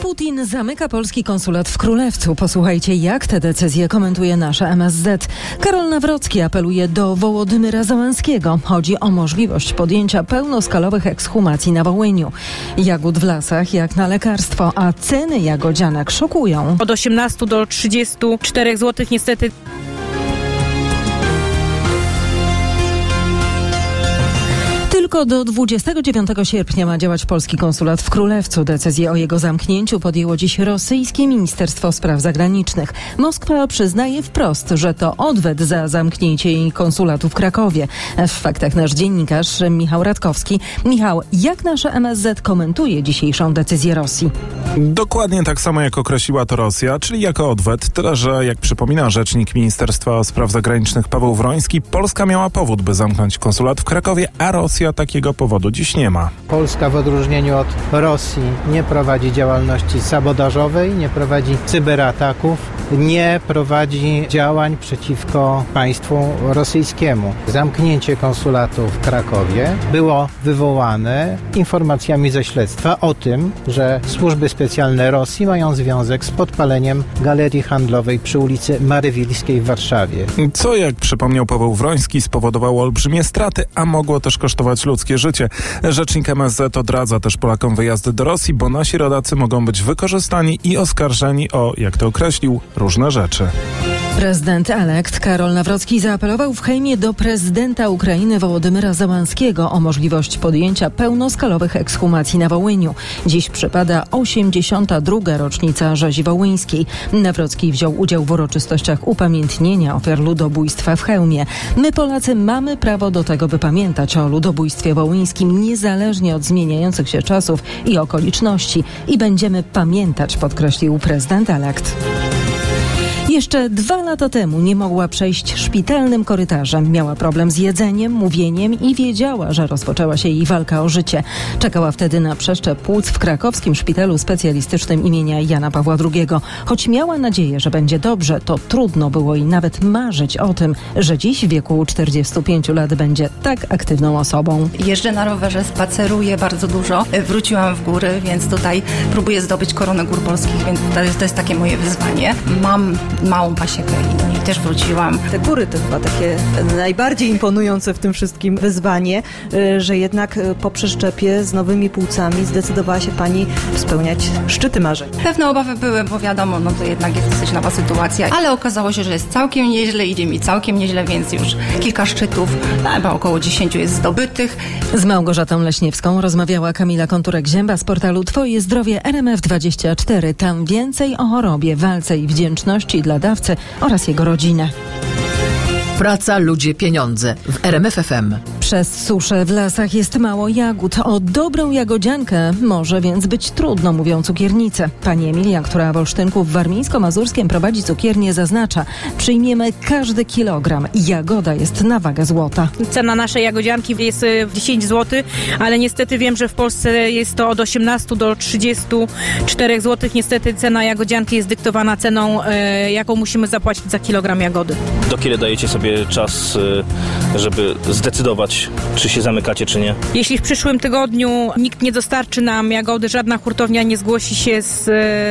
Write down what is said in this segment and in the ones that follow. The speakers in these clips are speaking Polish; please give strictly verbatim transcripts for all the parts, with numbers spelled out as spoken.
Putin zamyka polski konsulat w Królewcu. Posłuchajcie, jak tę decyzję komentuje nasze M S Z. Karol Nawrocki apeluje do Wołodymyra Zełenskiego. Chodzi o możliwość podjęcia pełnoskalowych ekshumacji na Wołyniu. Jagód w lasach jak na lekarstwo, a ceny jagodzianek szokują. Od osiemnastu do trzydziestu czterech złotych niestety. Tylko do dwudziestego dziewiątego sierpnia ma działać polski konsulat w Królewcu. Decyzję o jego zamknięciu podjęło dziś rosyjskie Ministerstwo Spraw Zagranicznych. Moskwa przyznaje wprost, że to odwet za zamknięcie jej konsulatu w Krakowie. W faktach nasz dziennikarz Michał Radkowski. Michał, jak nasze M S Z komentuje dzisiejszą decyzję Rosji? Dokładnie tak samo, jak określiła to Rosja, czyli jako odwet. Tyle, że jak przypomina rzecznik Ministerstwa Spraw Zagranicznych Paweł Wroński, Polska miała powód, by zamknąć konsulat w Krakowie, a Rosja takiego powodu dziś nie ma. Polska w odróżnieniu od Rosji nie prowadzi działalności sabotażowej, nie prowadzi cyberataków, nie prowadzi działań przeciwko państwu rosyjskiemu. Zamknięcie konsulatu w Krakowie było wywołane informacjami ze śledztwa o tym, że służby specjalne Rosji mają związek z podpaleniem galerii handlowej przy ulicy Marywilskiej w Warszawie. Co, jak przypomniał Paweł Wroński, spowodowało olbrzymie straty, a mogło też kosztować ludzkie życie. Rzecznik M S Z odradza też Polakom wyjazdy do Rosji, bo nasi rodacy mogą być wykorzystani i oskarżeni o, jak to określił, różne rzeczy. Prezydent elekt Karol Nawrocki zaapelował w Hejmie do prezydenta Ukrainy Wołodymyra Zełenskiego o możliwość podjęcia pełnoskalowych ekshumacji na Wołyniu. Dziś przypada osiemdziesiąta druga rocznica rzezi wołyńskiej. Nawrocki wziął udział w uroczystościach upamiętnienia ofiar ludobójstwa w Chełmie. My, Polacy, mamy prawo do tego, by pamiętać o ludobójstwie wołyńskim niezależnie od zmieniających się czasów i okoliczności. I będziemy pamiętać, podkreślił prezydent elekt. Jeszcze dwa lata temu nie mogła przejść szpitalnym korytarzem. Miała problem z jedzeniem, mówieniem i wiedziała, że rozpoczęła się jej walka o życie. Czekała wtedy na przeszczep płuc w krakowskim szpitalu specjalistycznym imienia Jana Pawła drugiego. Choć miała nadzieję, że będzie dobrze, to trudno było jej nawet marzyć o tym, że dziś w wieku czterdziestu pięciu lat będzie tak aktywną osobą. Jeżdżę na rowerze, spaceruję bardzo dużo. Wróciłam w góry, więc tutaj próbuję zdobyć koronę gór polskich, więc to jest, to jest takie moje wyzwanie. Mam małą pasiekę i do niej też wróciłam. Te góry to chyba takie najbardziej imponujące w tym wszystkim wyzwanie, że jednak po przeszczepie z nowymi płucami zdecydowała się pani spełniać szczyty marzeń. Pewne obawy były, bo wiadomo, no to jednak jest dosyć nowa sytuacja, ale okazało się, że jest całkiem nieźle, idzie mi całkiem nieźle, więc już kilka szczytów, chyba około dziesięciu jest zdobytych. Z Małgorzatą Leśniewską rozmawiała Kamila Konturek-Zięba z portalu Twoje Zdrowie R M F dwadzieścia cztery. Tam więcej o chorobie, walce i wdzięczności dla dawcy oraz jego rodzinę. Praca, ludzie, pieniądze w R M F F M. Przez suszę w lasach jest mało jagód. O dobrą jagodziankę może więc być trudno, mówią cukiernice. Pani Emilia, która w Olsztynku w Warmińsko-Mazurskiem prowadzi cukiernię, zaznacza: przyjmiemy każdy kilogram. Jagoda jest na wagę złota. Cena naszej jagodzianki jest dziesięć złotych, ale niestety wiem, że w Polsce jest to od osiemnastu do trzydziestu czterech złotych. Niestety cena jagodzianki jest dyktowana ceną, e, jaką musimy zapłacić za kilogram jagody. Do kiedy dajecie sobie czas, żeby zdecydować, czy się zamykacie, czy nie? Jeśli w przyszłym tygodniu nikt nie dostarczy nam jagody, żadna hurtownia nie zgłosi się z,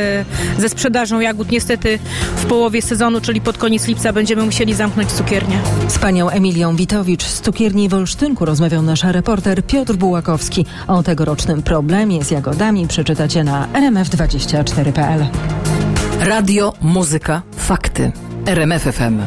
ze sprzedażą jagód, niestety w połowie sezonu, czyli pod koniec lipca, będziemy musieli zamknąć cukiernię. Z panią Emilią Witowicz z cukierni w Olsztynku rozmawiał nasz reporter Piotr Bułakowski. O tegorocznym problemie z jagodami przeczytacie na r m f dwadzieścia cztery kropka p l. Radio, muzyka, fakty. R M F F M.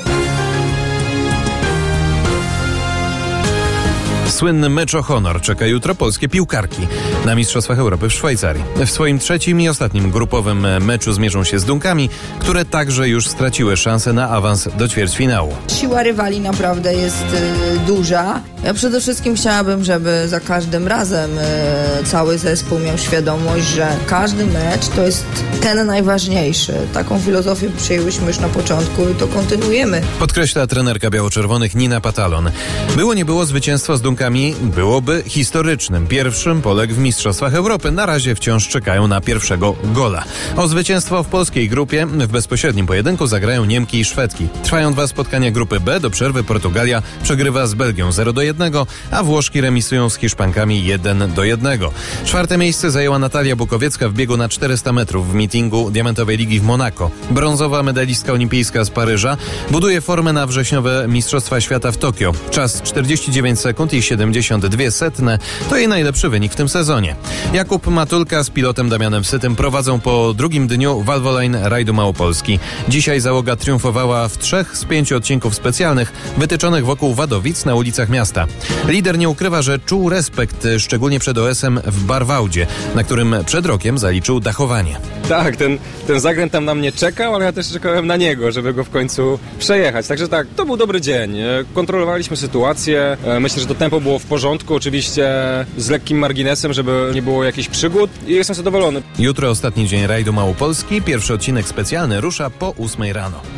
Słynny mecz o honor czeka jutro polskie piłkarki na Mistrzostwach Europy w Szwajcarii. W swoim trzecim i ostatnim grupowym meczu zmierzą się z Dunkami, które także już straciły szansę na awans do ćwierćfinału. Siła rywali naprawdę jest y, duża. Ja przede wszystkim chciałabym, żeby za każdym razem y, cały zespół miał świadomość, że każdy mecz to jest ten najważniejszy. Taką filozofię przyjęłyśmy już na początku i to kontynuujemy. Podkreśla trenerka biało-czerwonych Nina Patalon. Było nie było, zwycięstwo z Dunkami warunkami byłoby historycznym. Pierwszym Polek w Mistrzostwach Europy. Na razie wciąż czekają na pierwszego gola. O zwycięstwo w polskiej grupie w bezpośrednim pojedynku zagrają Niemki i Szwedki. Trwają dwa spotkania grupy B. Do przerwy Portugalia przegrywa z Belgią zero do jednego, a Włoszki remisują z Hiszpankami jeden do jednego. Czwarte miejsce zajęła Natalia Bukowiecka w biegu na czterysta metrów w meetingu Diamentowej Ligi w Monako. Brązowa medalistka olimpijska z Paryża buduje formę na wrześniowe Mistrzostwa Świata w Tokio. Czas czterdzieści dziewięć sekund i siedemdziesiąt dwie setne to jej najlepszy wynik w tym sezonie. Jakub Matulka z pilotem Damianem Sytym prowadzą po drugim dniu Valvoline Rajdu Małopolski. Dzisiaj załoga triumfowała w trzech z pięciu odcinków specjalnych wytyczonych wokół Wadowic na ulicach miasta. Lider nie ukrywa, że czuł respekt, szczególnie przed O S-em w Barwaudzie, na którym przed rokiem zaliczył dachowanie. Tak, ten, ten zakręt tam na mnie czekał, ale ja też czekałem na niego, żeby go w końcu przejechać. Także tak, to był dobry dzień. Kontrolowaliśmy sytuację. Myślę, że to tempo było w porządku, oczywiście z lekkim marginesem, żeby nie było jakichś przygód i jestem zadowolony. Jutro ostatni dzień Rajdu Małopolski. Pierwszy odcinek specjalny rusza po ósmej rano.